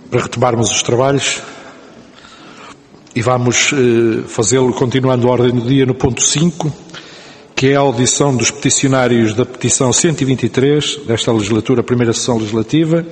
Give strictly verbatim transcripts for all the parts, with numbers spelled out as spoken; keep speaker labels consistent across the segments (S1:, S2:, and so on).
S1: para retomarmos os trabalhos e vamos eh, fazê-lo continuando a ordem do dia no ponto cinco, que é a audição dos peticionários da petição cento e vinte e três desta legislatura, primeira sessão legislativa,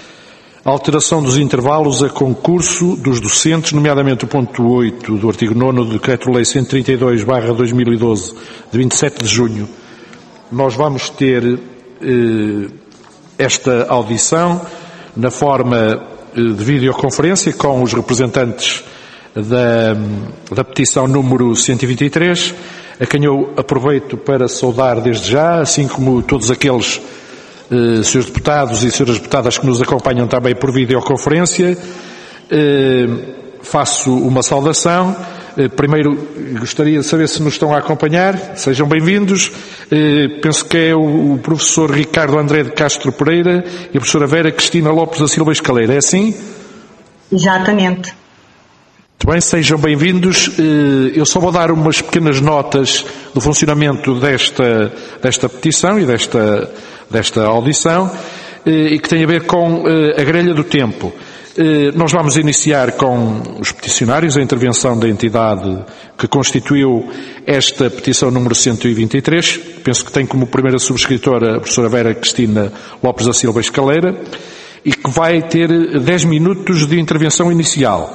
S1: a alteração dos intervalos a concurso dos docentes, nomeadamente o ponto oito do artigo nono do Decreto-Lei cento e trinta e dois barra dois mil e doze, de vinte e sete de junho. Nós vamos ter eh, esta audição na forma eh, de videoconferência com os representantes da, da petição número cento e vinte e três, a quem eu aproveito para saudar desde já, assim como todos aqueles eh, senhores deputados e senhoras deputadas que nos acompanham também por videoconferência. Eh, faço uma saudação. Eh, primeiro, gostaria de saber se nos estão a acompanhar. Sejam bem-vindos. Eh, penso que é o, o professor Ricardo André de Castro Pereira e a professora Vera Cristina Lopes da Silva Escaleira. É assim?
S2: Exatamente.
S1: Muito bem, sejam bem-vindos. Eu só vou dar umas pequenas notas do funcionamento desta, desta petição e desta, desta audição, e que tem a ver com a grelha do tempo. Nós vamos iniciar com os peticionários, a intervenção da entidade que constituiu esta petição número cento e vinte e três. Penso que tem como primeira subscritora a professora Vera Cristina Lopes da Silva Escaleira, e que vai ter dez minutos de intervenção inicial.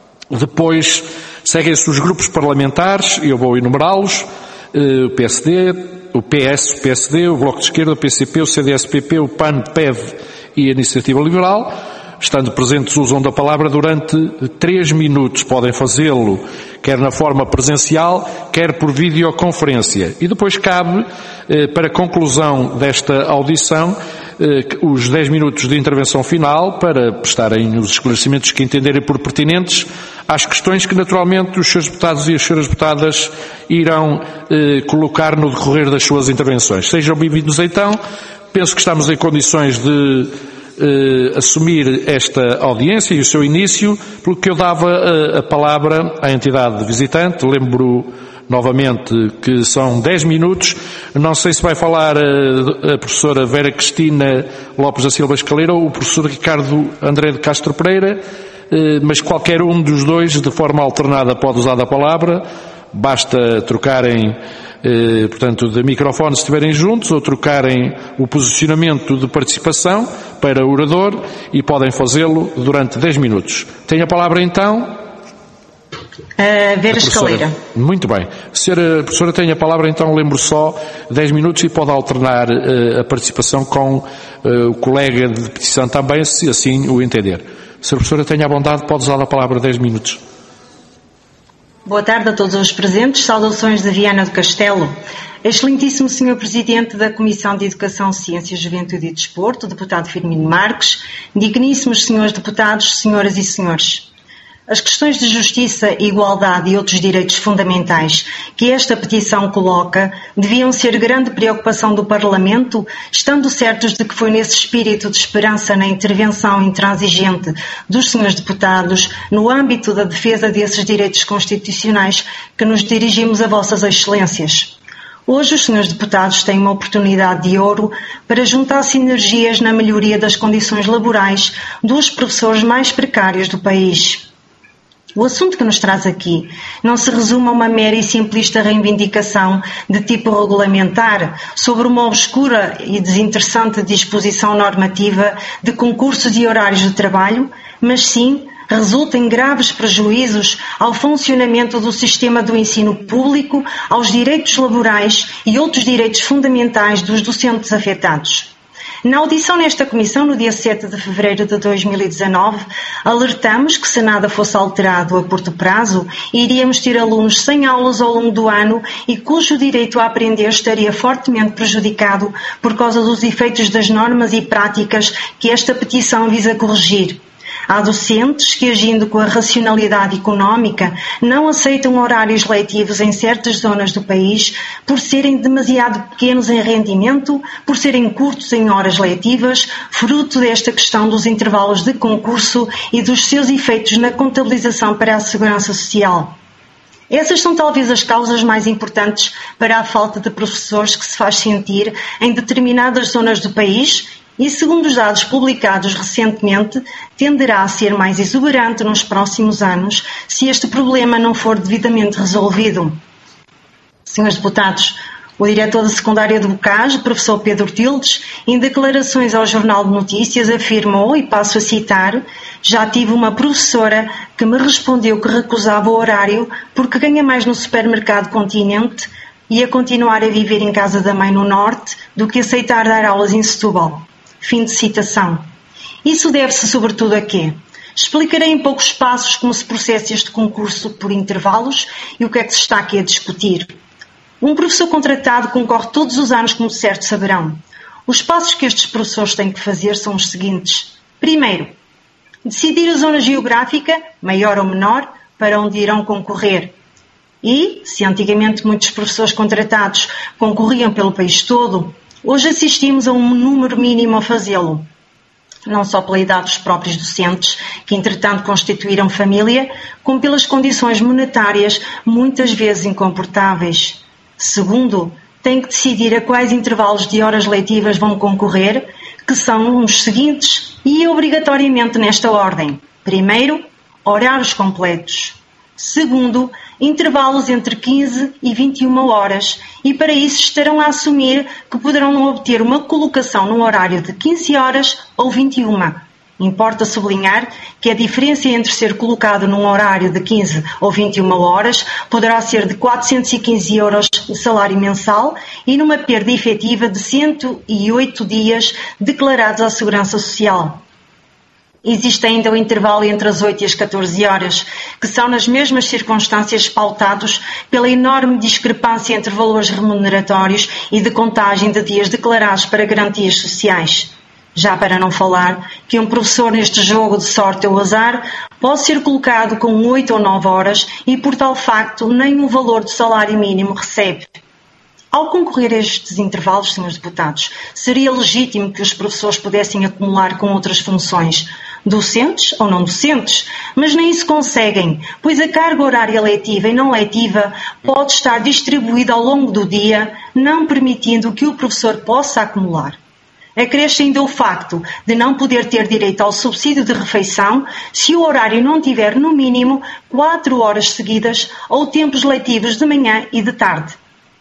S1: Depois seguem-se os grupos parlamentares, eu vou enumerá-los: o P S D, o P S, o P S D, o Bloco de Esquerda, o P C P, o C D S P P, o P A N, P E V e a Iniciativa Liberal. Estando presentes, usam da palavra durante três minutos. Podem fazê-lo quer na forma presencial, quer por videoconferência. E depois cabe, para a conclusão desta audição, os dez minutos de intervenção final para prestarem os esclarecimentos que entenderem por pertinentes às questões que naturalmente os senhores deputados e as senhoras deputadas irão eh, colocar no decorrer das suas intervenções. Sejam bem-vindos então. Penso que estamos em condições de eh, assumir esta audiência e o seu início, pelo que eu dava a, a palavra à entidade visitante. Lembro novamente que são dez minutos. Não sei se vai falar a, a professora Vera Cristina Lopes da Silva Escaleira ou o professor Ricardo André de Castro Pereira, mas qualquer um dos dois, de forma alternada, pode usar a palavra. Basta trocarem, eh, portanto, de microfone se estiverem juntos, ou trocarem o posicionamento de participação para o orador, e podem fazê-lo durante dez minutos. Tem a palavra então
S2: Uh, Vera Escaleira.
S1: Muito bem. Senhora professora, tem a palavra, então lembro só dez minutos e pode alternar uh, a participação com uh, o colega de petição também, se assim o entender. Senhora professora, tenha a bondade, pode usar a palavra dez minutos.
S2: Boa tarde a todos os presentes. Saudações de Viana do Castelo. Excelentíssimo senhor Presidente da Comissão de Educação, Ciência, Juventude e Desporto, deputado Firmino Marques, digníssimos senhores deputados, senhoras e senhores. As questões de justiça, igualdade e outros direitos fundamentais que esta petição coloca deviam ser grande preocupação do Parlamento, estando certos de que foi nesse espírito de esperança na intervenção intransigente dos senhores deputados, no âmbito da defesa desses direitos constitucionais, que nos dirigimos a vossas excelências. Hoje os senhores deputados têm uma oportunidade de ouro para juntar sinergias na melhoria das condições laborais dos professores mais precários do país. O assunto que nos traz aqui não se resume a uma mera e simplista reivindicação de tipo regulamentar sobre uma obscura e desinteressante disposição normativa de concursos e horários de trabalho, mas sim resulta em graves prejuízos ao funcionamento do sistema do ensino público, aos direitos laborais e outros direitos fundamentais dos docentes afetados. Na audição nesta comissão, no dia sete de fevereiro de dois mil e dezanove, alertamos que, se nada fosse alterado a curto prazo, iríamos ter alunos sem aulas ao longo do ano e cujo direito a aprender estaria fortemente prejudicado por causa dos efeitos das normas e práticas que esta petição visa corrigir. Há docentes que, agindo com a racionalidade económica, não aceitam horários letivos em certas zonas do país por serem demasiado pequenos em rendimento, por serem curtos em horas letivas, fruto desta questão dos intervalos de concurso e dos seus efeitos na contabilização para a segurança social. Essas são talvez as causas mais importantes para a falta de professores que se faz sentir em determinadas zonas do país e, segundo os dados publicados recentemente, tenderá a ser mais exuberante nos próximos anos se este problema não for devidamente resolvido. Senhores deputados, o diretor da secundária do Bocage, professor Pedro Tildes, em declarações ao Jornal de Notícias, afirmou, e passo a citar: já tive uma professora que me respondeu que recusava o horário porque ganha mais no supermercado Continente e a continuar a viver em casa da mãe no Norte do que aceitar dar aulas em Setúbal. Fim de citação. Isso deve-se sobretudo a quê? Explicarei em poucos passos como se processa este concurso por intervalos e o que é que se está aqui a discutir. Um professor contratado concorre todos os anos, como de certo saberão. Os passos que estes professores têm que fazer são os seguintes. Primeiro, decidir a zona geográfica, maior ou menor, para onde irão concorrer. E, se antigamente muitos professores contratados concorriam pelo país todo, hoje assistimos a um número mínimo a fazê-lo. Não só pela idade dos próprios docentes, que entretanto constituíram família, como pelas condições monetárias muitas vezes incomportáveis. Segundo, têm que decidir a quais intervalos de horas letivas vão concorrer, que são os seguintes e obrigatoriamente nesta ordem. Primeiro, horários completos. Segundo, intervalos entre quinze e vinte e uma horas, e para isso estarão a assumir que poderão obter uma colocação no horário de quinze horas ou vinte e uma. Importa sublinhar que a diferença entre ser colocado num horário de quinze ou vinte e uma horas poderá ser de quatrocentos e quinze euros de salário mensal e numa perda efetiva de cento e oito dias declarados à Segurança Social. Existe ainda o intervalo entre as oito e as catorze horas, que são nas mesmas circunstâncias pautados pela enorme discrepância entre valores remuneratórios e de contagem de dias declarados para garantias sociais. Já para não falar que um professor neste jogo de sorte ou azar pode ser colocado com oito ou nove horas e por tal facto nem o valor do salário mínimo recebe. Ao concorrer a estes intervalos, senhores deputados, seria legítimo que os professores pudessem acumular com outras funções, docentes ou não docentes, mas nem isso conseguem, pois a carga horária letiva e não letiva pode estar distribuída ao longo do dia, não permitindo que o professor possa acumular. Acresce ainda o facto de não poder ter direito ao subsídio de refeição se o horário não tiver, no mínimo, quatro horas seguidas ou tempos letivos de manhã e de tarde.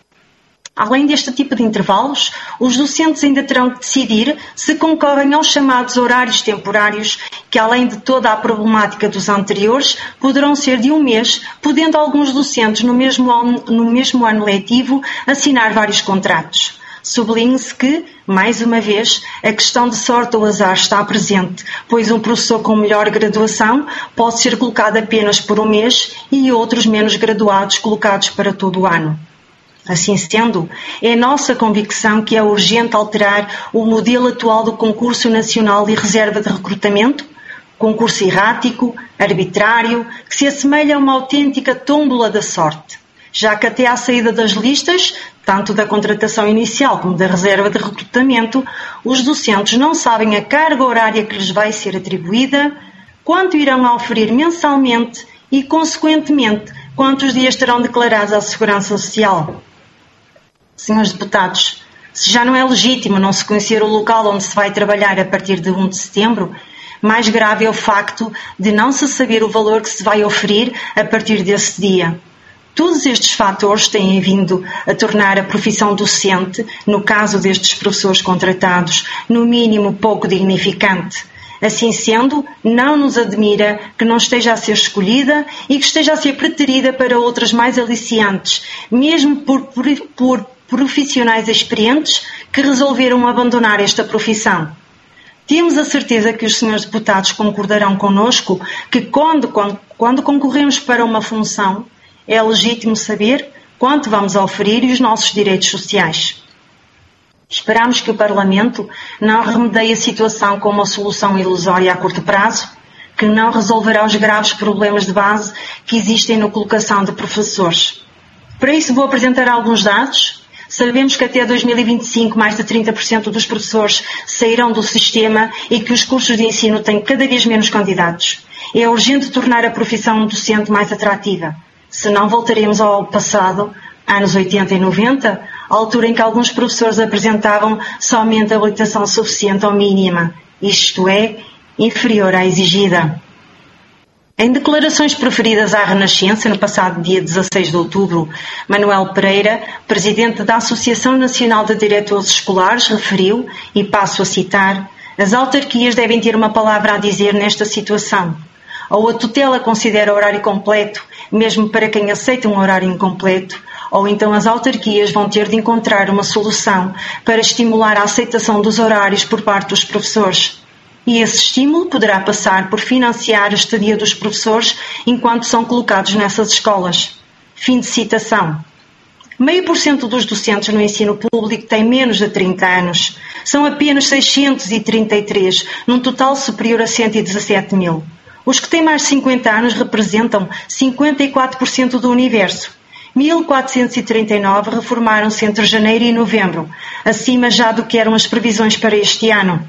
S2: Além deste tipo de intervalos, os docentes ainda terão que decidir se concorrem aos chamados horários temporários, que além de toda a problemática dos anteriores, poderão ser de um mês, podendo alguns docentes no mesmo ano, no mesmo ano letivo assinar vários contratos. Sublinhe-se que, mais uma vez, a questão de sorte ou azar está presente, pois um professor com melhor graduação pode ser colocado apenas por um mês e outros menos graduados colocados para todo o ano. Assim sendo, é nossa convicção que é urgente alterar o modelo atual do concurso nacional e reserva de recrutamento, concurso errático, arbitrário, que se assemelha a uma autêntica tómbola da sorte, já que até à saída das listas, tanto da contratação inicial como da reserva de recrutamento, os docentes não sabem a carga horária que lhes vai ser atribuída, quanto irão oferir mensalmente e, consequentemente, quantos dias terão declarados à Segurança Social. Senhores deputados, se já não é legítimo não se conhecer o local onde se vai trabalhar a partir de primeiro de setembro, mais grave é o facto de não se saber o valor que se vai oferir a partir desse dia. Todos estes fatores têm vindo a tornar a profissão docente, no caso destes professores contratados, no mínimo pouco dignificante. Assim sendo, não nos admira que não esteja a ser escolhida e que esteja a ser preterida para outras mais aliciantes, mesmo por, por, por profissionais experientes que resolveram abandonar esta profissão. Temos a certeza que os senhores deputados concordarão connosco que quando, quando, quando concorremos para uma função, é legítimo saber quanto vamos oferir e os nossos direitos sociais. Esperamos que o Parlamento não remedeie a situação com uma solução ilusória a curto prazo, que não resolverá os graves problemas de base que existem na colocação de professores. Para isso vou apresentar alguns dados. Sabemos que até dois mil e vinte e cinco mais de trinta por cento dos professores sairão do sistema e que os cursos de ensino têm cada vez menos candidatos. É urgente tornar a profissão docente mais atrativa. Senão voltaremos ao passado, anos oitenta e noventa, à altura em que alguns professores apresentavam somente habilitação suficiente ou mínima, isto é, inferior à exigida. Em declarações proferidas à Renascença, no passado dia dezasseis de outubro, Manuel Pereira, presidente da Associação Nacional de Diretores Escolares, referiu, e passo a citar, as autarquias devem ter uma palavra a dizer nesta situação. Ou a tutela considera horário completo, mesmo para quem aceita um horário incompleto, ou então as autarquias vão ter de encontrar uma solução para estimular a aceitação dos horários por parte dos professores. E esse estímulo poderá passar por financiar a estadia dos professores enquanto são colocados nessas escolas. Fim de citação. Meio por cento dos docentes no ensino público têm menos de trinta anos. São apenas seiscentos e trinta e três, num total superior a cento e dezassete mil. Os que têm mais de cinquenta anos representam cinquenta e quatro por cento do universo. mil quatrocentos e trinta e nove reformaram-se entre janeiro e novembro, acima já do que eram as previsões para este ano.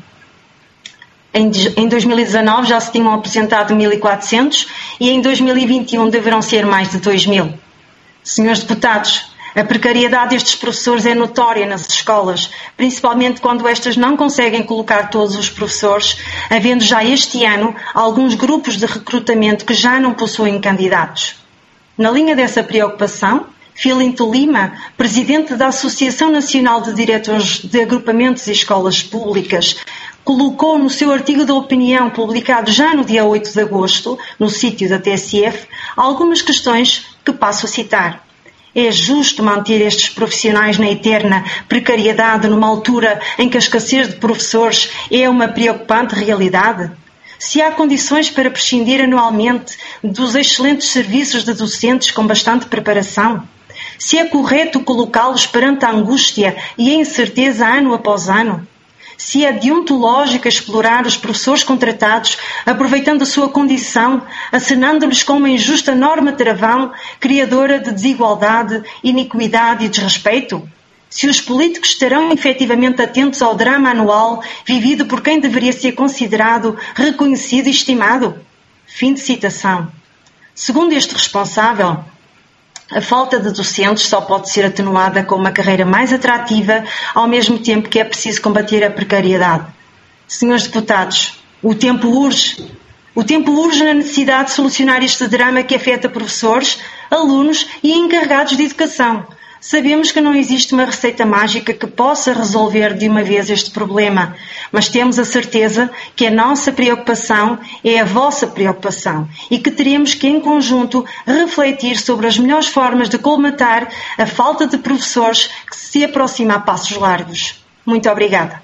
S2: Em dois mil e dezanove já se tinham apresentado mil e quatrocentos e em dois mil e vinte e um deverão ser mais de dois mil. Senhores deputados, a precariedade destes professores é notória nas escolas, principalmente quando estas não conseguem colocar todos os professores, havendo já este ano alguns grupos de recrutamento que já não possuem candidatos. Na linha dessa preocupação, Filinto Lima, presidente da Associação Nacional de Diretores de Agrupamentos e Escolas Públicas, colocou no seu artigo de opinião, publicado já no dia oito de agosto, no sítio da T S F, algumas questões que passo a citar. É justo manter estes profissionais na eterna precariedade numa altura em que a escassez de professores é uma preocupante realidade? Se há condições para prescindir anualmente dos excelentes serviços de docentes com bastante preparação? Se é correto colocá-los perante a angústia e a incerteza ano após ano? Se é deontológico explorar os professores contratados, aproveitando a sua condição, acenando-lhes com uma injusta norma travão, criadora de desigualdade, iniquidade e desrespeito? Se os políticos estarão efetivamente atentos ao drama anual vivido por quem deveria ser considerado, reconhecido e estimado? Fim de citação. Segundo este responsável, a falta de docentes só pode ser atenuada com uma carreira mais atrativa, ao mesmo tempo que é preciso combater a precariedade. Senhores deputados, o tempo urge. O tempo urge na necessidade de solucionar este drama que afeta professores, alunos e encarregados de educação. Sabemos que não existe uma receita mágica que possa resolver de uma vez este problema, mas temos a certeza que a nossa preocupação é a vossa preocupação e que teremos que, em conjunto, refletir sobre as melhores formas de colmatar a falta de professores que se aproxima a passos largos. Muito obrigada.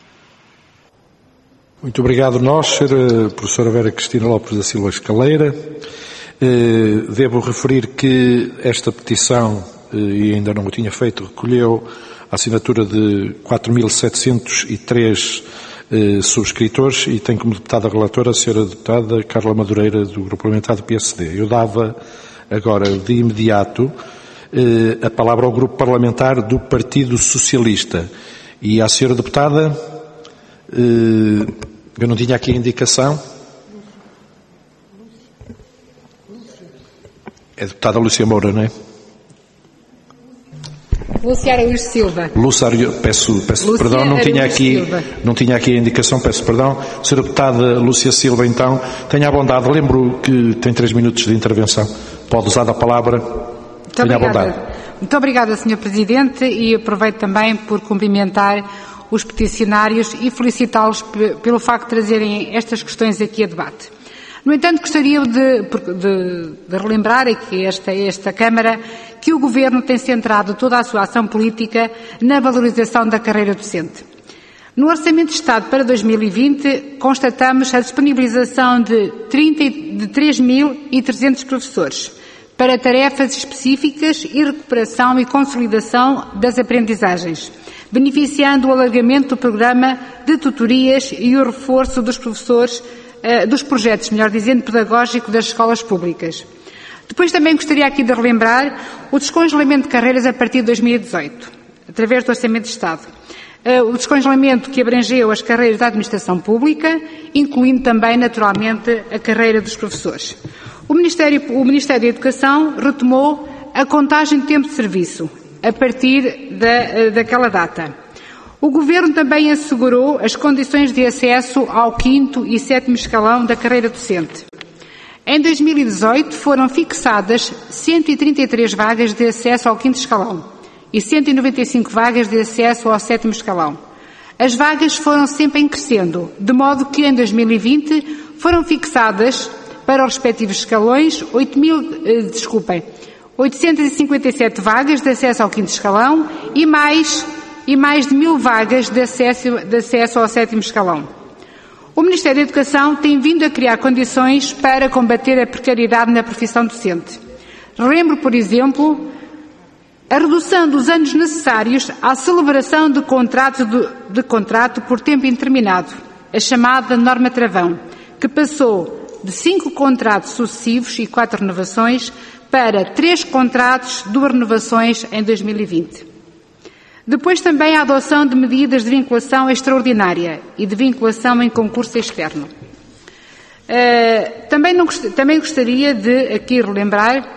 S1: Muito obrigado nós, senhora professora Vera Cristina Lopes da Silva Escaleira. Devo referir que esta petição, e ainda não o tinha feito, recolheu a assinatura de quatro mil setecentos e três eh, subscritores e tem como deputada relatora a senhora deputada Carla Madureira, do Grupo Parlamentar do P S D. Eu dava agora, de imediato, eh, a palavra ao Grupo Parlamentar do Partido Socialista. E à senhora deputada, eh, eu não tinha aqui a indicação. É a deputada Lúcia Moura, não é?
S3: Lúcia Araújo Silva.
S1: Lúcia, peço, peço
S3: Lúcia
S1: perdão, não tinha, aqui,
S3: Silva.
S1: não tinha aqui a indicação, peço perdão. senhora deputada Lúcia Silva, então, tenha a bondade, lembro que tem três minutos de intervenção. Pode usar a palavra.
S3: Muito
S1: tenha
S3: obrigada.
S1: a bondade.
S3: Muito obrigada, senhor Presidente, e aproveito também por cumprimentar os peticionários e felicitá-los pelo facto de trazerem estas questões aqui a debate. No entanto, gostaria de, de, de relembrar aqui esta, esta Câmara que o Governo tem centrado toda a sua ação política na valorização da carreira docente. No Orçamento de Estado para dois mil e vinte, constatamos a disponibilização de, trinta, de três mil e trezentos professores para tarefas específicas e recuperação e consolidação das aprendizagens, beneficiando o alargamento do programa de tutorias e o reforço dos professores dos projetos, melhor dizendo, pedagógico das escolas públicas. Depois também gostaria aqui de relembrar o descongelamento de carreiras a partir de dois mil e dezoito, através do Orçamento de Estado. O descongelamento que abrangeu as carreiras da administração pública, incluindo também, naturalmente, a carreira dos professores. O Ministério, o Ministério da Educação retomou a contagem de tempo de serviço, a partir da, daquela data. O Governo também assegurou as condições de acesso ao quinto e sétimo escalão da carreira docente. Em dois mil e dezoito foram fixadas cento e trinta e três vagas de acesso ao quinto escalão e cento e noventa e cinco vagas de acesso ao sétimo escalão. As vagas foram sempre em crescendo, de modo que em dois mil e vinte foram fixadas para os respectivos escalões oito mil, eh, desculpem, oitocentas e cinquenta e sete vagas de acesso ao quinto escalão e mais, e mais de mil vagas de acesso, de acesso ao sétimo escalão. O Ministério da Educação tem vindo a criar condições para combater a precariedade na profissão docente. Lembro, por exemplo, a redução dos anos necessários à celebração de contrato, de, de contrato por tempo indeterminado, a chamada norma travão, que passou de cinco contratos sucessivos e quatro renovações para três contratos, duas renovações em dois mil e vinte. Depois também a adoção de medidas de vinculação extraordinária e de vinculação em concurso externo. Uh, também, não, também gostaria de aqui relembrar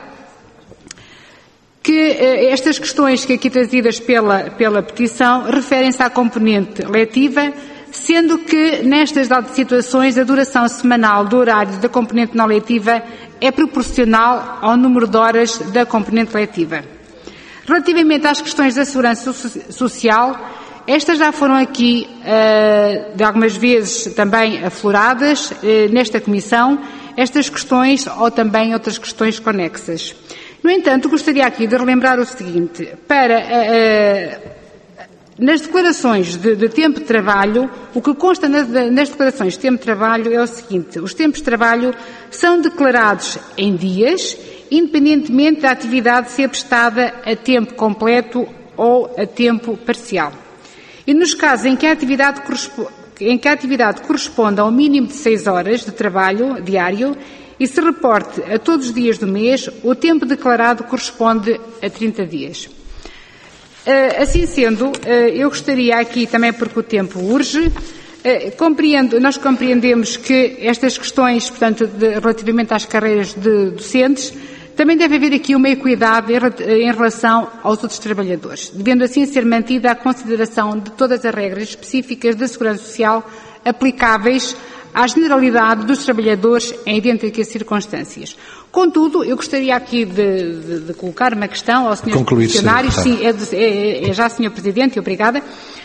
S3: que uh, estas questões que aqui trazidas pela, pela petição referem-se à componente letiva, sendo que nestas situações a duração semanal do horário da componente não letiva é proporcional ao número de horas da componente letiva. Relativamente às questões da segurança social, estas já foram aqui uh, de algumas vezes também afloradas uh, nesta Comissão, estas questões ou também outras questões conexas. No entanto, gostaria aqui de relembrar o seguinte, para uh, nas declarações de, de tempo de trabalho, o que consta nas, nas declarações de tempo de trabalho é o seguinte, os tempos de trabalho são declarados em dias, independentemente da atividade ser prestada a tempo completo ou a tempo parcial. E nos casos em que a atividade, em que a atividade corresponde a um mínimo de seis horas de trabalho diário e se reporte a todos os dias do mês, o tempo declarado corresponde a trinta dias. Assim sendo, eu gostaria aqui também, porque o tempo urge, compreendo, nós compreendemos que estas questões, portanto, de, relativamente às carreiras de docentes, também deve haver aqui uma equidade em relação aos outros trabalhadores, devendo assim ser mantida a consideração de todas as regras específicas da Segurança Social aplicáveis à generalidade dos trabalhadores em idênticas circunstâncias. Contudo, eu gostaria aqui de, de, de colocar uma questão aos senhores funcionários. Sim, é, de, é, é já, senhor Presidente, obrigada.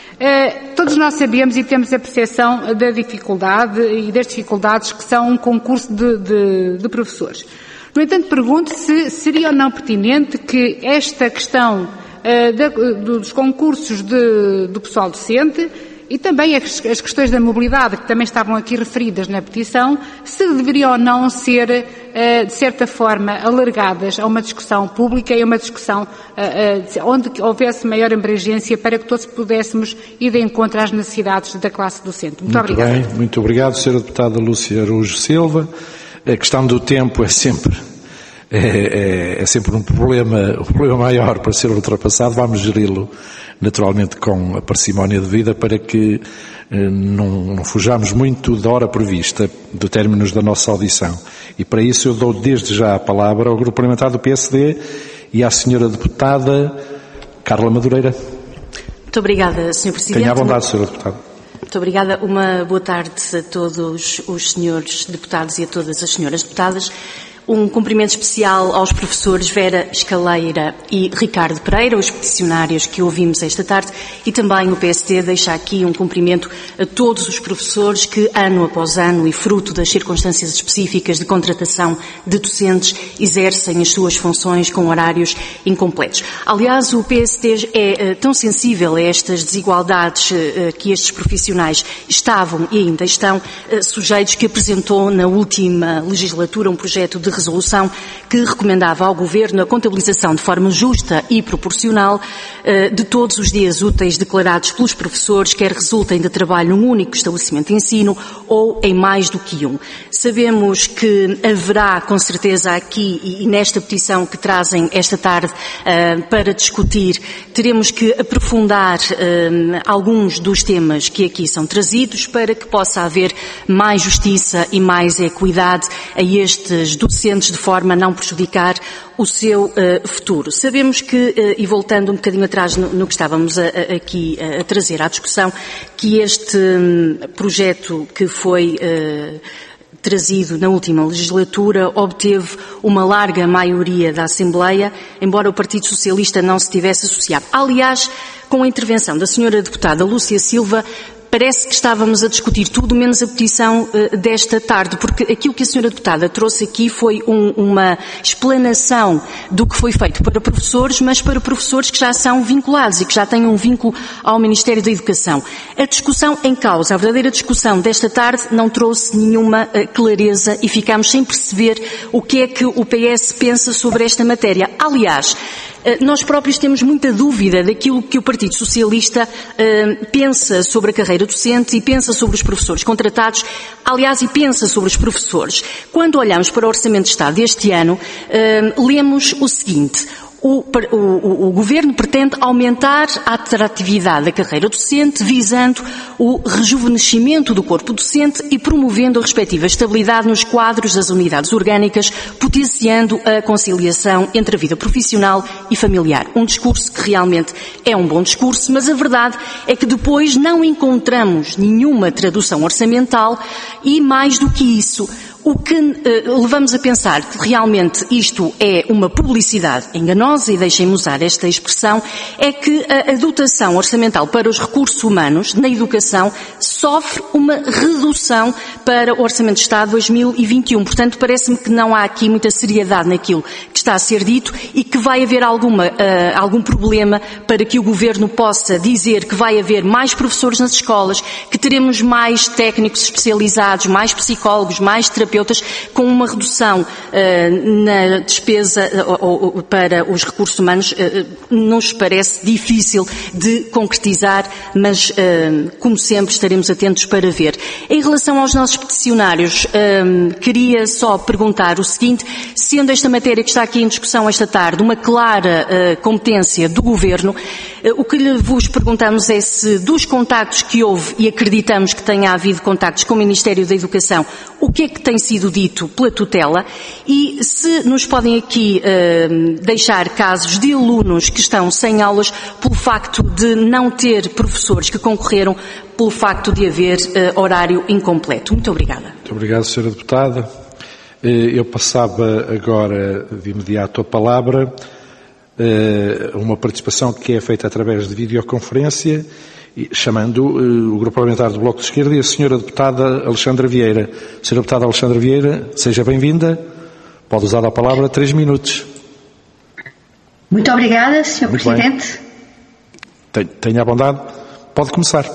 S3: Uh, todos nós sabemos e temos a percepção da dificuldade e das dificuldades que são um concurso de, de, de professores. No entanto, pergunto se seria ou não pertinente que esta questão uh, da, dos concursos de, do pessoal docente e também as, as questões da mobilidade, que também estavam aqui referidas na petição, se deveriam ou não ser, uh, de certa forma, alargadas a uma discussão pública e a uma discussão uh, uh, onde houvesse maior abrangência para que todos pudéssemos ir de encontro às necessidades da classe docente. Muito, muito obrigada.
S1: Bem, muito obrigado, senhora Deputada Lúcia Araújo Silva. A questão do tempo é sempre, é, é, é sempre um problema, um problema maior para ser ultrapassado. Vamos geri-lo naturalmente com a parcimónia devida para que eh, não, não fujamos muito da hora prevista do término da nossa audição. E para isso eu dou desde já a palavra ao Grupo Parlamentar do P S D e à senhora Deputada Carla Madureira.
S4: Muito obrigada, senhor Presidente.
S1: Tenha à vontade, senhora Deputada.
S4: Muito obrigada. Uma boa tarde a todos os senhores deputados e a todas as senhoras deputadas. Um cumprimento especial aos professores Vera Escaleira e Ricardo Pereira, os peticionários que ouvimos esta tarde, e também o P S D deixa aqui um cumprimento a todos os professores que, ano após ano e fruto das circunstâncias específicas de contratação de docentes, exercem as suas funções com horários incompletos. Aliás, o P S D é uh, tão sensível a estas desigualdades uh, que estes profissionais estavam e ainda estão uh, sujeitos que apresentou na última legislatura um projeto de resolução que recomendava ao Governo a contabilização de forma justa e proporcional uh, de todos os dias úteis declarados pelos professores, quer resultem de trabalho num único estabelecimento de ensino ou em mais do que um. Sabemos que haverá, com certeza, aqui e, e nesta petição que trazem esta tarde uh, para discutir, teremos que aprofundar uh, alguns dos temas que aqui são trazidos para que possa haver mais justiça e mais equidade a estes docentes docentes de forma a não prejudicar o seu uh, futuro. Sabemos que, uh, e voltando um bocadinho atrás no, no que estávamos a, a, aqui a, a trazer à discussão, que este um, projeto que foi uh, trazido na última legislatura obteve uma larga maioria da Assembleia, embora o Partido Socialista não se tivesse associado. Aliás, com a intervenção da senhora deputada Lúcia Silva, parece que estávamos a discutir tudo menos a petição uh, desta tarde, porque aquilo que a senhora deputada trouxe aqui foi um, uma explanação do que foi feito para professores, mas para professores que já são vinculados e que já têm um vínculo ao Ministério da Educação. A discussão em causa, a verdadeira discussão desta tarde, não trouxe nenhuma uh, clareza e ficámos sem perceber o que é que o P S pensa sobre esta matéria. Aliás, nós próprios temos muita dúvida daquilo que o Partido Socialista uh, pensa sobre a carreira docente e pensa sobre os professores contratados, aliás, e pensa sobre os professores. Quando olhamos para o Orçamento de Estado deste ano, uh, lemos o seguinte: O, o, o Governo pretende aumentar a atratividade da carreira docente, visando o rejuvenescimento do corpo docente e promovendo a respectiva estabilidade nos quadros das unidades orgânicas, potenciando a conciliação entre a vida profissional e familiar. Um discurso que realmente é um bom discurso, mas a verdade é que depois não encontramos nenhuma tradução orçamental e, mais do que isso, o que uh, levamos a pensar que realmente isto é uma publicidade enganosa, e deixem-me usar esta expressão, é que a, a dotação orçamental para os recursos humanos na educação sofre uma redução para o Orçamento de Estado dois mil e vinte e um. Portanto, parece-me que não há aqui muita seriedade naquilo que está a ser dito e que vai haver alguma, uh, algum problema para que o Governo possa dizer que vai haver mais professores nas escolas, que teremos mais técnicos especializados, mais psicólogos, mais terapeutas, com uma redução uh, na despesa uh, para os recursos humanos, uh, nos parece difícil de concretizar, mas, uh, como sempre, estaremos atentos para ver. Em relação aos nossos peticionários, uh, queria só perguntar o seguinte: sendo esta matéria que está aqui em discussão esta tarde uma clara uh, competência do Governo, uh, o que lhe vos perguntamos é se, dos contactos que houve, e acreditamos que tenha havido contactos com o Ministério da Educação, o que é que tem sido dito pela tutela, e se nos podem aqui uh, deixar casos de alunos que estão sem aulas pelo facto de não ter professores que concorreram, pelo facto de haver uh, horário incompleto. Muito obrigada.
S1: Muito obrigado, senhora Deputada. Eu passava agora de imediato a palavra a uma participação que é feita através de videoconferência, chamando uh, o Grupo Parlamentar do Bloco de Esquerda e a senhora Deputada Alexandra Vieira. Senhora Deputada Alexandra Vieira, seja bem-vinda. Pode usar a palavra três minutos.
S5: Muito obrigada, senhor Muito Presidente.
S1: Bem. Tenha a bondade. Pode começar.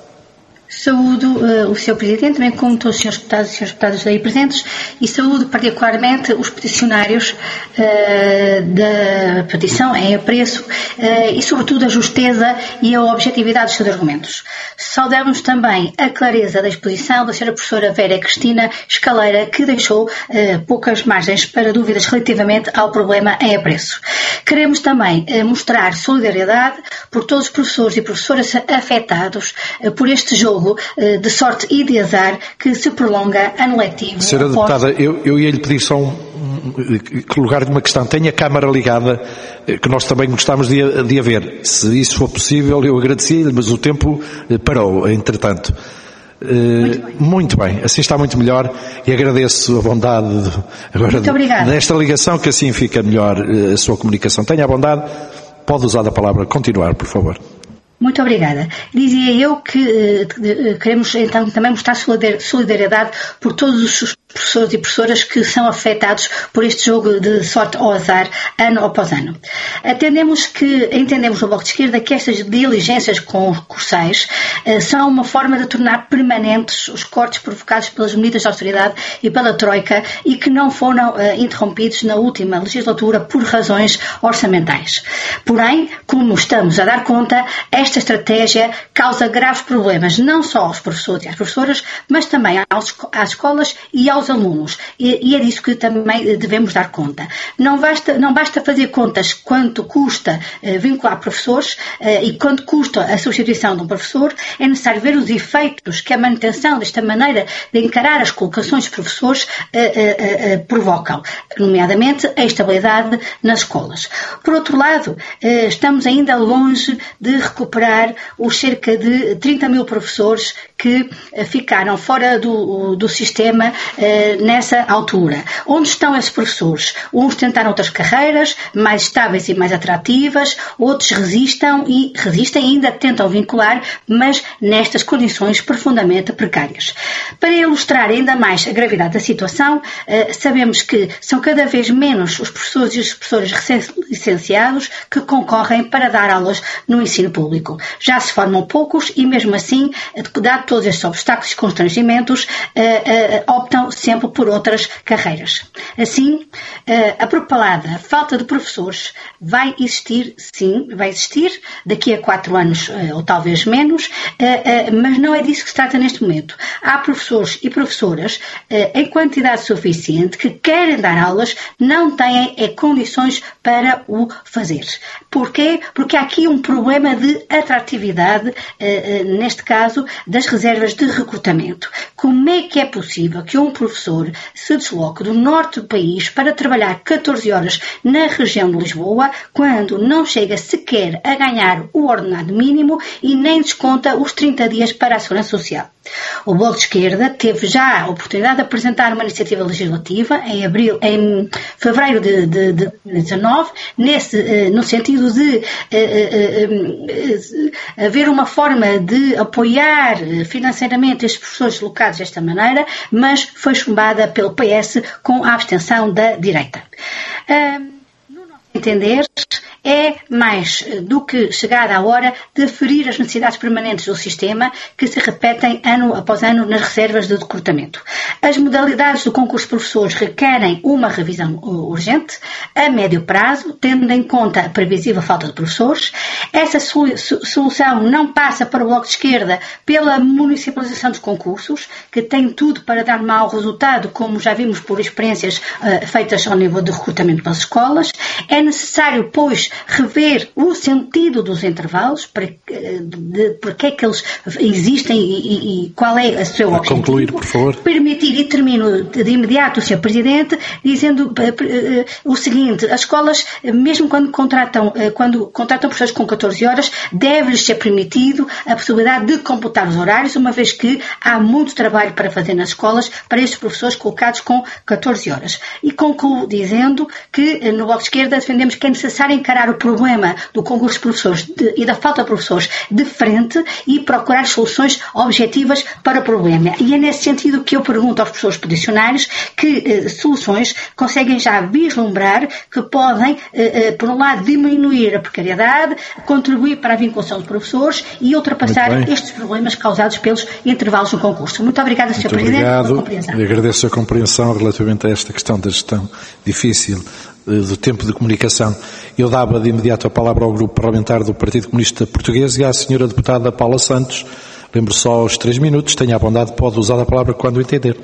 S5: Saúdo uh, o senhor Presidente, bem como todos os senhores deputados e senhores deputadas aí presentes, e saúdo particularmente os peticionários uh, da petição em apreço uh, e, sobretudo, a justeza e a objetividade dos seus argumentos. Saudamos também a clareza da exposição da senhora professora Vera Cristina Escaleira, que deixou uh, poucas margens para dúvidas relativamente ao problema em apreço. Queremos também uh, mostrar solidariedade por todos os professores e professoras afetados uh, por este jogo de sorte e de azar que se prolonga ano letivo.
S1: Senhora após... Deputada, eu, eu ia lhe pedir só um, colocar-lhe uma questão. Tenha a câmara ligada, que nós também gostamos de, de a ver. Se isso for possível, eu agradecia-lhe, mas o tempo parou, entretanto. Muito bem. Muito bem, assim está muito melhor, e agradeço a bondade de, agora de, desta ligação, que assim fica melhor a sua comunicação. Tenha a bondade, pode usar a palavra, continuar, por favor.
S5: Muito obrigada. Dizia eu que uh, queremos então também mostrar solidariedade por todos os professores e professoras que são afetados por este jogo de sorte ao azar, ano após ano. Atendemos que, entendemos no Bloco de Esquerda que estas diligências concursais uh, são uma forma de tornar permanentes os cortes provocados pelas medidas de austeridade e pela Troika, e que não foram uh, interrompidos na última legislatura por razões orçamentais. Porém, como estamos a dar conta, esta estratégia causa graves problemas não só aos professores e às professoras, mas também aos, às escolas e aos aos alunos, e, e é disso que também devemos dar conta. Não basta, não basta fazer contas quanto custa uh, vincular professores uh, e quanto custa a substituição de um professor, é necessário ver os efeitos que a manutenção desta maneira de encarar as colocações de professores uh, uh, uh, provocam, nomeadamente a estabilidade nas escolas. Por outro lado, uh, estamos ainda longe de recuperar os cerca de trinta mil professores que uh, ficaram fora do, do sistema uh, nessa altura. Onde estão esses professores? Uns tentaram outras carreiras mais estáveis e mais atrativas, outros resistem e resistem e ainda tentam vincular, mas nestas condições profundamente precárias. Para ilustrar ainda mais a gravidade da situação, uh, sabemos que são cada vez menos os professores e os professores recém-licenciados que concorrem para dar aulas no ensino público. Já se formam poucos e, mesmo assim, dado todos estes obstáculos e constrangimentos, uh, uh, optam sempre por outras carreiras. Assim, uh, a propalada falta de professores vai existir, sim, vai existir daqui a quatro anos uh, ou talvez menos, uh, uh, mas não é disso que se trata neste momento. Há professores e professoras uh, em quantidade suficiente que querem dar aulas, não têm é, condições para o fazer. Porquê? Porque há aqui um problema de atratividade, uh, uh, neste caso, das reservas de recrutamento. Como é que é possível que um professor se desloque do norte do país para trabalhar catorze horas na região de Lisboa, quando não chega sequer a ganhar o ordenado mínimo e nem desconta os trinta dias para a Segurança Social? O Bloco de Esquerda teve já a oportunidade de apresentar uma iniciativa legislativa em, abril, em fevereiro de, de, de dois mil e dezanove, nesse, no sentido de uh, uh, uh, haver uma forma de apoiar financeiramente estes professores deslocados desta maneira, mas foi chumbada pelo P S com a abstenção da direita. Uh, entender, é mais do que chegada a hora de ferir as necessidades permanentes do sistema que se repetem ano após ano nas reservas de recrutamento. As modalidades do concurso de professores requerem uma revisão urgente, a médio prazo, tendo em conta a previsível falta de professores. Essa solução não passa para o Bloco de Esquerda pela municipalização dos concursos, que tem tudo para dar mau resultado, como já vimos por experiências uh, feitas ao nível de recrutamento pelas escolas. É necessário, pois, rever o sentido dos intervalos, para, de, porque é que eles existem e, e, e qual é o seu objetivo.
S1: Concluir, por favor.
S5: Permitir, e termino de imediato, senhor Presidente, dizendo uh, uh, o seguinte: as escolas, mesmo quando contratam, uh, quando contratam professores com catorze horas, deve-lhes ser permitido a possibilidade de computar os horários, uma vez que há muito trabalho para fazer nas escolas para estes professores colocados com catorze horas. E concluo dizendo que, uh, no Bloco de Esquerda, defendemos que é necessário encarar o problema do concurso de professores de, e da falta de professores de frente e procurar soluções objetivas para o problema. E é nesse sentido que eu pergunto aos professores peticionários que eh, soluções conseguem já vislumbrar que podem, eh, eh, por um lado, diminuir a precariedade, contribuir para a vinculação de professores e ultrapassar estes problemas causados pelos intervalos no concurso. Muito obrigada, senhor Presidente, pela compreensão.
S1: Obrigado. Agradeço a compreensão relativamente a esta questão da gestão difícil do tempo de comunicação. Eu dava de imediato a palavra ao Grupo Parlamentar do Partido Comunista Português e à senhora deputada Paula Santos. Lembro só aos três minutos, tenha a bondade, pode usar a palavra quando entender.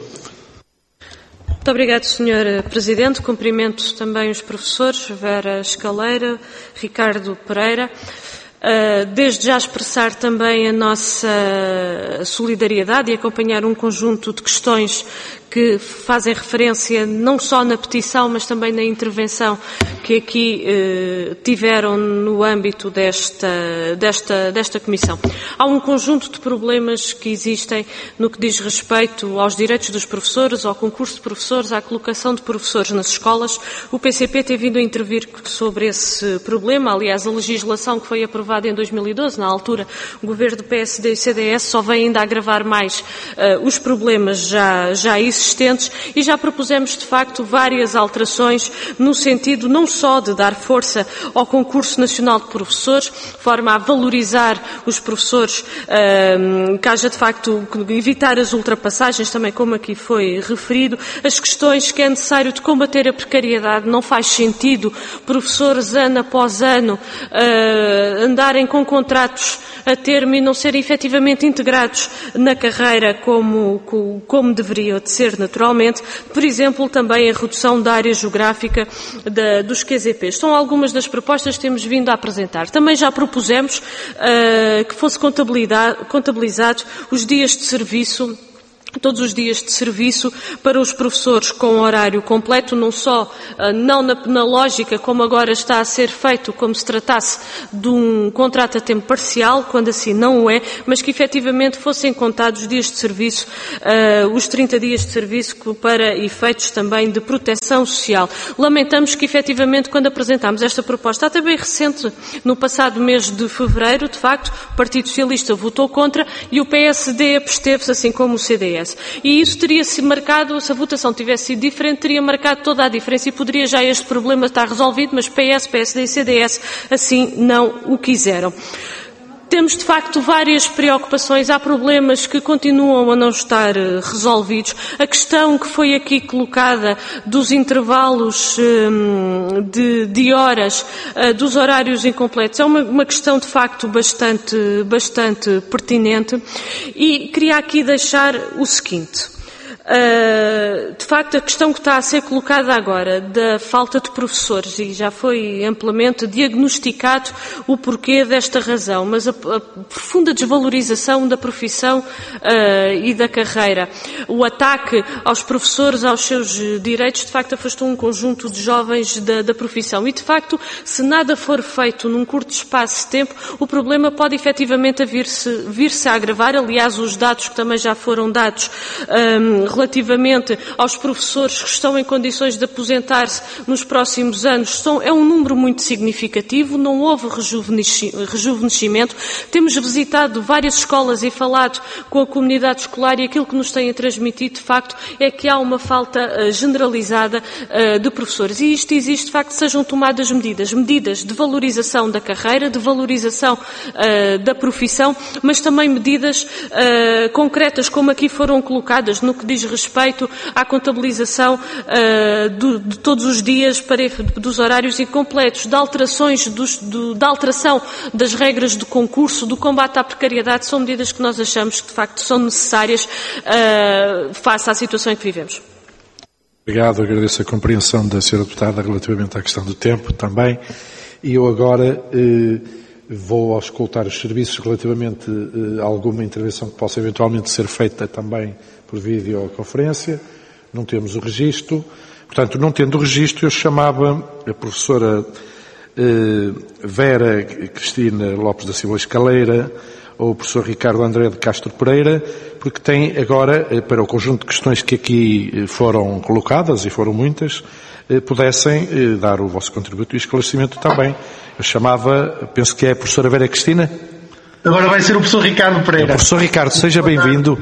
S6: Muito obrigado, senhor Presidente. Cumprimento também os professores Vera Escaleira, Ricardo Pereira. Desde já expressar também a nossa solidariedade e acompanhar um conjunto de questões que fazem referência não só na petição, mas também na intervenção que aqui eh, tiveram no âmbito desta, desta, desta Comissão. Há um conjunto de problemas que existem no que diz respeito aos direitos dos professores, ao concurso de professores, à colocação de professores nas escolas. O P C P tem vindo a intervir sobre esse problema. Aliás, a legislação que foi aprovada em dois mil e doze, na altura, o governo do P S D e C D S só vem ainda agravar mais uh, os problemas já, já existentes e já propusemos, de facto, várias alterações no sentido não só de dar força ao concurso nacional de professores, de forma a valorizar os professores, uh, que haja, de facto, evitar as ultrapassagens, também como aqui foi referido, as questões que é necessário de combater a precariedade. Não faz sentido professores, ano após ano, uh, andar andarem com contratos a termo e não serem efetivamente integrados na carreira como, como deveria de ser naturalmente. Por exemplo, também a redução da área geográfica da, dos Q Z Ps. São algumas das propostas que temos vindo a apresentar. Também já propusemos uh, que fosse contabilizados os dias de serviço, todos os dias de serviço para os professores com horário completo, não só, não na, na lógica como agora está a ser feito, como se tratasse de um contrato a tempo parcial, quando assim não o é, mas que efetivamente fossem contados os dias de serviço, uh, os trinta dias de serviço para efeitos também de proteção social. Lamentamos que efetivamente quando apresentámos esta proposta, até bem recente, no passado mês de fevereiro, de facto, o Partido Socialista votou contra e o P S D absteve-se, assim como o C D S. E isso teria-se marcado, se a votação tivesse sido diferente, teria marcado toda a diferença e poderia já este problema estar resolvido, mas P S, P S D e C D S assim não o quiseram. Temos, de facto, várias preocupações. Há problemas que continuam a não estar resolvidos. A questão que foi aqui colocada dos intervalos hum, de, de horas, uh, dos horários incompletos, é uma, uma questão, de facto, bastante, bastante pertinente. E queria aqui deixar o seguinte. Uh, de facto, a questão que está a ser colocada agora da falta de professores, e já foi amplamente diagnosticado o porquê desta razão, mas a, a profunda desvalorização da profissão uh, e da carreira, o ataque aos professores, aos seus direitos, de facto afastou um conjunto de jovens da, da profissão. E, de facto, se nada for feito num curto espaço de tempo, o problema pode efetivamente vir-se, vir-se a agravar. Aliás, os dados que também já foram dados um, relativamente aos professores que estão em condições de aposentar-se nos próximos anos, são, é um número muito significativo, não houve rejuvenescimento. Temos visitado várias escolas e falado com a comunidade escolar e aquilo que nos têm transmitido, de facto, é que há uma falta uh, generalizada uh, de professores. E isto existe, de facto, sejam tomadas medidas, medidas de valorização da carreira, de valorização uh, da profissão, mas também medidas uh, concretas, como aqui foram colocadas, no que diz respeito à contabilização uh, do, de todos os dias para, dos horários incompletos, de alterações, dos, do, da alteração das regras de concurso, do combate à precariedade, são medidas que nós achamos que de facto são necessárias uh, face à situação em que vivemos.
S1: Obrigado, agradeço a compreensão da senhora Deputada relativamente à questão do tempo também. E eu agora eh, vou auscultar os serviços relativamente eh, a alguma intervenção que possa eventualmente ser feita também por videoconferência. Não temos o registro. Portanto, não tendo o registro, eu chamava a professora eh, Vera Cristina Lopes da Silva Escaleira ou o professor Ricardo André de Castro Pereira, porque tem agora, eh, para o conjunto de questões que aqui foram colocadas, e foram muitas, eh, pudessem eh, dar o vosso contributo e esclarecimento também. Eu chamava, penso que é a professora Vera Cristina.
S7: Agora vai ser o professor Ricardo Pereira.
S1: O professor Ricardo, seja bem-vindo.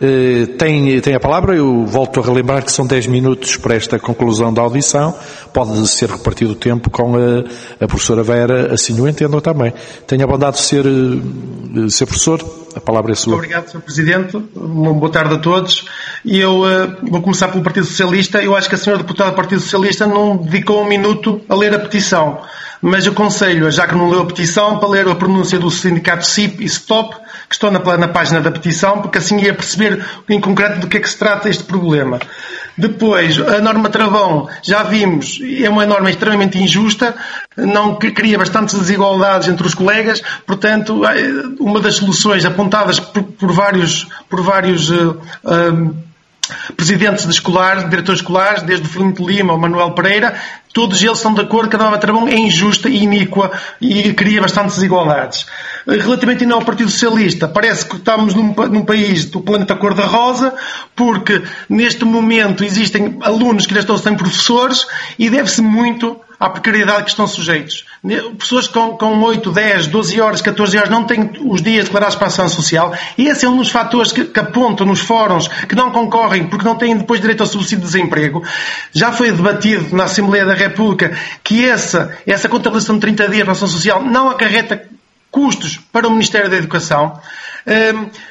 S1: Tem, tem a palavra. Eu volto a relembrar que são dez minutos para esta conclusão da audição. Pode ser repartido o tempo com a, a professora Vera, assim o entendam também. Tenha a bondade de ser, ser professor. A palavra é sua.
S7: Muito obrigado, senhor Presidente. Uma boa tarde a todos. E eu uh, vou começar pelo Partido Socialista. Eu acho que a senhora deputada do Partido Socialista não dedicou um minuto a ler a petição. Mas eu aconselho, já que não leu a petição, para ler a pronúncia do sindicato S I P e S T O P, que estão na, na página da petição, porque assim ia perceber em concreto do que é que se trata este problema. Depois, a norma travão, já vimos, é uma norma extremamente injusta, não cria bastantes desigualdades entre os colegas, portanto, uma das soluções apontadas por, por vários, por vários uh, uh, presidentes de escolares, diretores escolares, desde o Filipe Lima ao Manuel Pereira, todos eles estão de acordo que a norma travão é injusta e iníqua e cria bastantes desigualdades. Relativamente ao Partido Socialista, parece que estamos num, num país do planeta cor-de-rosa, porque neste momento existem alunos que já estão sem professores e deve-se muito à precariedade que estão sujeitos. Pessoas com, com oito, dez, doze horas, catorze horas não têm os dias declarados para a ação social. E esse é um dos fatores que, que apontam nos fóruns que não concorrem porque não têm depois direito ao subsídio de desemprego. Já foi debatido na Assembleia da República que essa, essa contabilização de trinta dias para a ação social não acarreta custos para o Ministério da Educação. Um,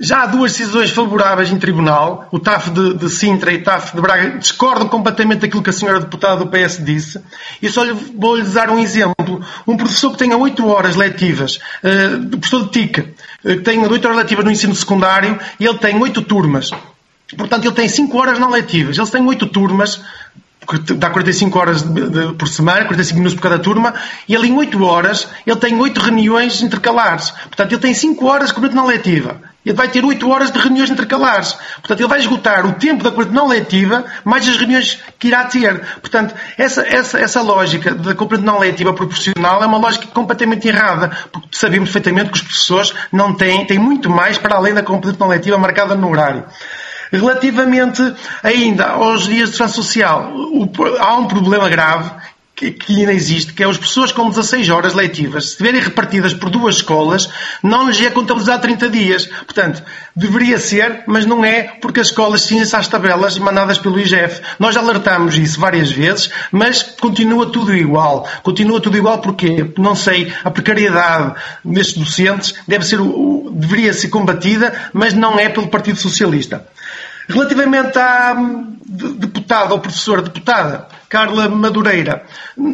S7: Já há duas decisões favoráveis em tribunal, o T A F de, de Sintra e o T A F de Braga discordam completamente daquilo que a senhora deputada do P S disse. E só lhe, vou-lhe dar um exemplo. Um professor que tenha oito horas letivas, uh, professor de T I C, uh, que tenha oito horas letivas no ensino secundário, e ele tem oito turmas. Portanto, ele tem cinco horas não letivas. Eles têm oito turmas, dá quarenta e cinco horas de, de, por semana, quarenta e cinco minutos por cada turma, e ele em oito horas, ele tem oito reuniões intercalares. Portanto, ele tem cinco horas de corrente não letiva. Ele vai ter oito horas de reuniões intercalares. Portanto, ele vai esgotar o tempo da corrente não letiva, mais as reuniões que irá ter. Portanto, essa, essa, essa lógica da corrente não letiva proporcional é uma lógica completamente errada, porque sabemos perfeitamente que os professores não têm, têm muito mais para além da corrente não letiva marcada no horário. Relativamente ainda aos dias de descanso social, há um problema grave que, que ainda existe, que é as pessoas com dezasseis horas letivas, se estiverem repartidas por duas escolas, não lhes é contabilizado trinta dias. Portanto, deveria ser, mas não é, porque as escolas cingem-se às tabelas mandadas pelo I G F. Nós alertamos isso várias vezes, mas continua tudo igual. Continua tudo igual porque, não sei, a precariedade destes docentes deve ser, deveria ser combatida, mas não é pelo Partido Socialista. Relativamente à deputada ou professora deputada, Carla Madureira,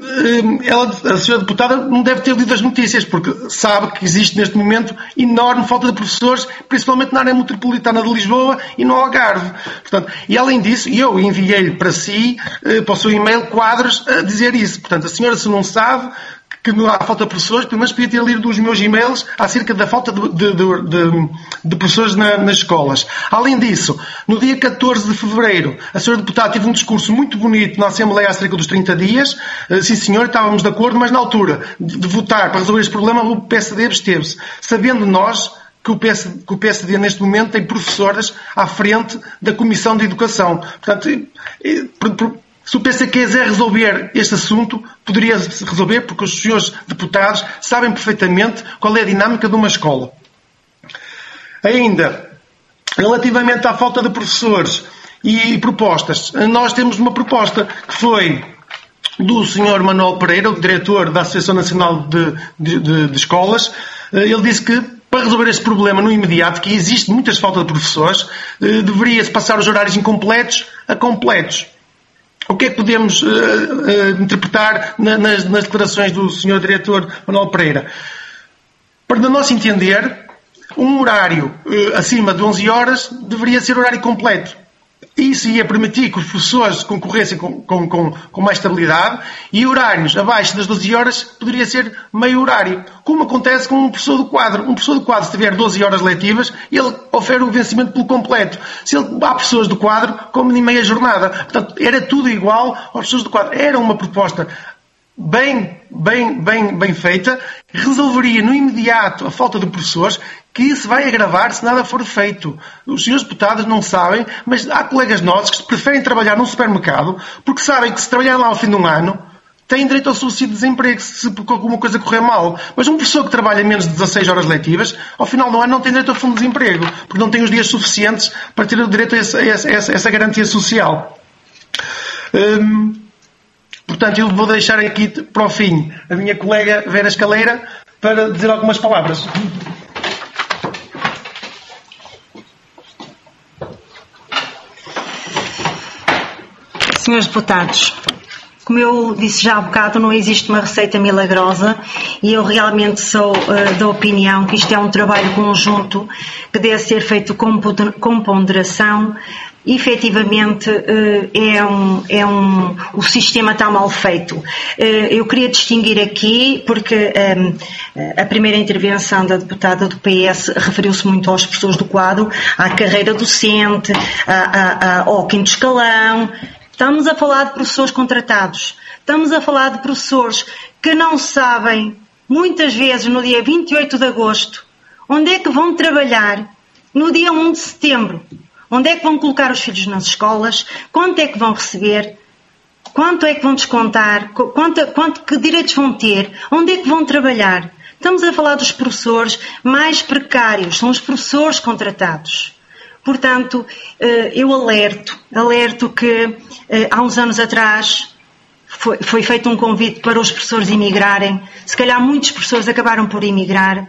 S7: ela, a senhora deputada não deve ter lido as notícias, porque sabe que existe neste momento enorme falta de professores, principalmente na área metropolitana de Lisboa e no Algarve. Portanto, e além disso, eu enviei-lhe para si, para o seu e-mail, quadros a dizer isso. Portanto, a senhora, se não sabe que não há falta de professores, pelo menos podia ter lido os meus e-mails acerca da falta de, de, de, de professores na, nas escolas. Além disso, no dia catorze de fevereiro, a senhora deputada teve um discurso muito bonito na Assembleia acerca dos trinta dias. Sim, senhor, estávamos de acordo, mas na altura de, de votar para resolver este problema, o P S D absteve-se. Sabendo nós que o, P S, que o P S D neste momento tem professoras à frente da Comissão de Educação. Portanto, por, por, se o P C quiser resolver este assunto, poderia resolver, porque os senhores deputados sabem perfeitamente qual é a dinâmica de uma escola. Ainda, relativamente à falta de professores e propostas, nós temos uma proposta que foi do senhor Manuel Pereira, o diretor da Associação Nacional de, de, de, de Escolas. Ele disse que, para resolver este problema no imediato, que existe muitas faltas de professores, deveria-se passar os horários incompletos a completos. O que é que podemos uh, uh, interpretar na, nas, nas declarações do senhor diretor Manuel Pereira? Para o nosso entender, um horário uh, acima de onze horas deveria ser horário completo. Isso ia permitir que os professores concorressem com, com, com, com mais estabilidade, e horários abaixo das doze horas poderia ser meio horário, como acontece com um professor do quadro. Um professor do quadro, se tiver doze horas letivas, ele oferece o vencimento pelo completo. Se ele, há pessoas do quadro como em meia jornada. Portanto, era tudo igual aos professores do quadro. Era uma proposta bem, bem, bem, bem feita, resolveria no imediato a falta de professores, que se vai agravar se nada for feito. Os senhores deputados não sabem, mas há colegas nossos que preferem trabalhar num supermercado, porque sabem que se trabalhar lá ao fim de um ano, têm direito ao subsídio de desemprego, se alguma coisa correr mal. Mas um professor que trabalha menos de dezasseis horas letivas, ao final do ano não tem direito ao fundo de desemprego, porque não tem os dias suficientes para ter o direito a essa, a essa, a essa garantia social. Hum, portanto, eu vou deixar aqui para o fim a minha colega Vera Escaleira para dizer algumas palavras.
S2: Senhores deputados, como eu disse já há bocado, não existe uma receita milagrosa, e eu realmente sou uh, da opinião que isto é um trabalho conjunto que deve ser feito com, com ponderação. Efetivamente, uh, é um, é um, o sistema está mal feito. Uh, eu queria distinguir aqui, porque um, a primeira intervenção da deputada do P S referiu-se muito às pessoas do quadro, à carreira docente, à, à, à, ao quinto escalão. Estamos a falar de professores contratados. Estamos a falar de professores que não sabem, muitas vezes no dia vinte e oito de agosto, onde é que vão trabalhar no dia um de setembro. Onde é que vão colocar os filhos nas escolas, quanto é que vão receber, quanto é que vão descontar, quanto, quanto, que direitos vão ter, onde é que vão trabalhar. Estamos a falar dos professores mais precários, são os professores contratados. Portanto, eu alerto, alerto que há uns anos atrás foi, foi feito um convite para os professores emigrarem. Se calhar muitos professores acabaram por emigrar.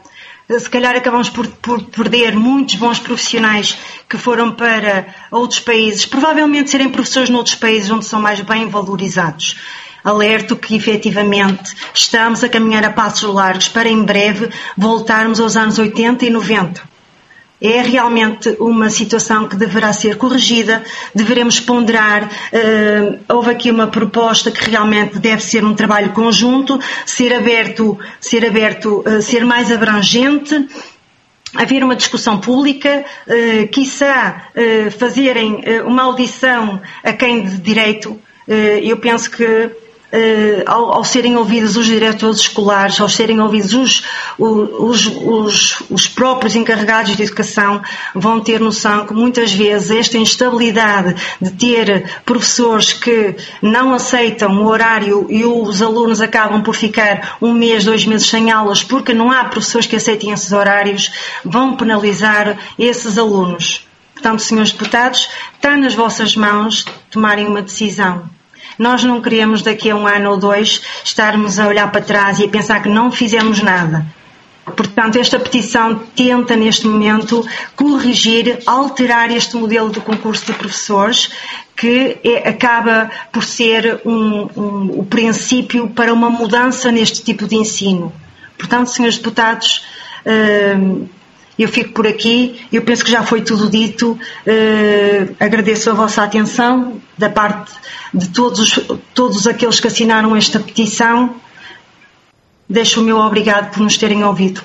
S2: se calhar acabamos por, por perder muitos bons profissionais que foram para outros países, provavelmente serem professores noutros países onde são mais bem valorizados. Alerto que, efetivamente, estamos a caminhar a passos largos para, em breve, voltarmos aos anos oitenta e noventa. É realmente uma situação que deverá ser corrigida, deveremos ponderar, uh, houve aqui uma proposta que realmente deve ser um trabalho conjunto, ser aberto, ser aberto, uh, ser mais abrangente, haver uma discussão pública, uh, quiçá uh, fazerem uh, uma audição a quem de direito. Uh, eu penso que Uh, ao, ao serem ouvidos os diretores escolares, ao serem ouvidos os, os, os, os próprios encarregados de educação, vão ter noção que muitas vezes esta instabilidade de ter professores que não aceitam o horário e os alunos acabam por ficar um mês, dois meses sem aulas porque não há professores que aceitem esses horários, vão penalizar esses alunos. Portanto, senhores deputados, está nas vossas mãos tomarem uma decisão. Nós não queremos daqui a um ano ou dois estarmos a olhar para trás e a pensar que não fizemos nada. Portanto, esta petição tenta neste momento corrigir, alterar este modelo de concurso de professores que é, acaba por ser um, um, o princípio para uma mudança neste tipo de ensino. Portanto, senhores deputados, uh, eu fico por aqui, eu penso que já foi tudo dito, uh, agradeço a vossa atenção da parte de todos, todos aqueles que assinaram esta petição, deixo o meu obrigado por nos terem ouvido.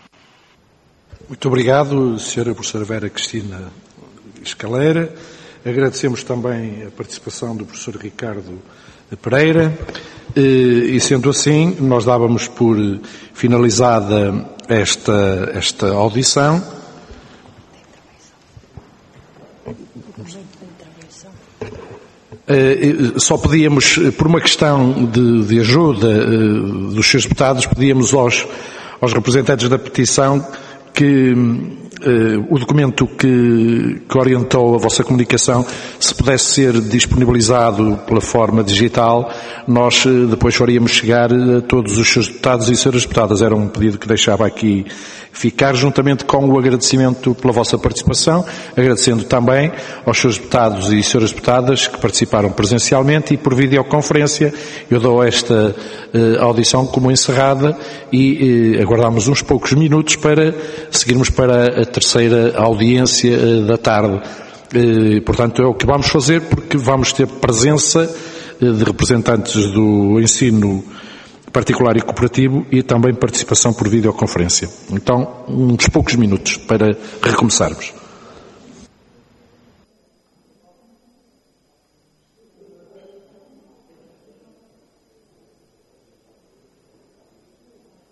S1: Muito obrigado, senhora professora Vera Cristina Escaleira, agradecemos também a participação do professor Ricardo Pereira, e sendo assim, nós dávamos por finalizada esta, esta audição. Só pedíamos, por uma questão de, de ajuda dos senhores deputados, pedíamos aos, aos representantes da petição que Uh, o documento que, que orientou a vossa comunicação, se pudesse ser disponibilizado pela forma digital, nós uh, depois faríamos chegar a todos os seus deputados e senhoras deputadas. Era um pedido que deixava aqui ficar, juntamente com o agradecimento pela vossa participação, agradecendo também aos seus deputados e senhoras deputadas que participaram presencialmente e por videoconferência. Eu dou esta uh, audição como encerrada e uh, aguardamos uns poucos minutos para seguirmos para a terceira audiência uh, da tarde. Uh, portanto, é o que vamos fazer, porque vamos ter presença uh, de representantes do ensino particular e cooperativo e também participação por videoconferência. Então, uns poucos minutos para recomeçarmos.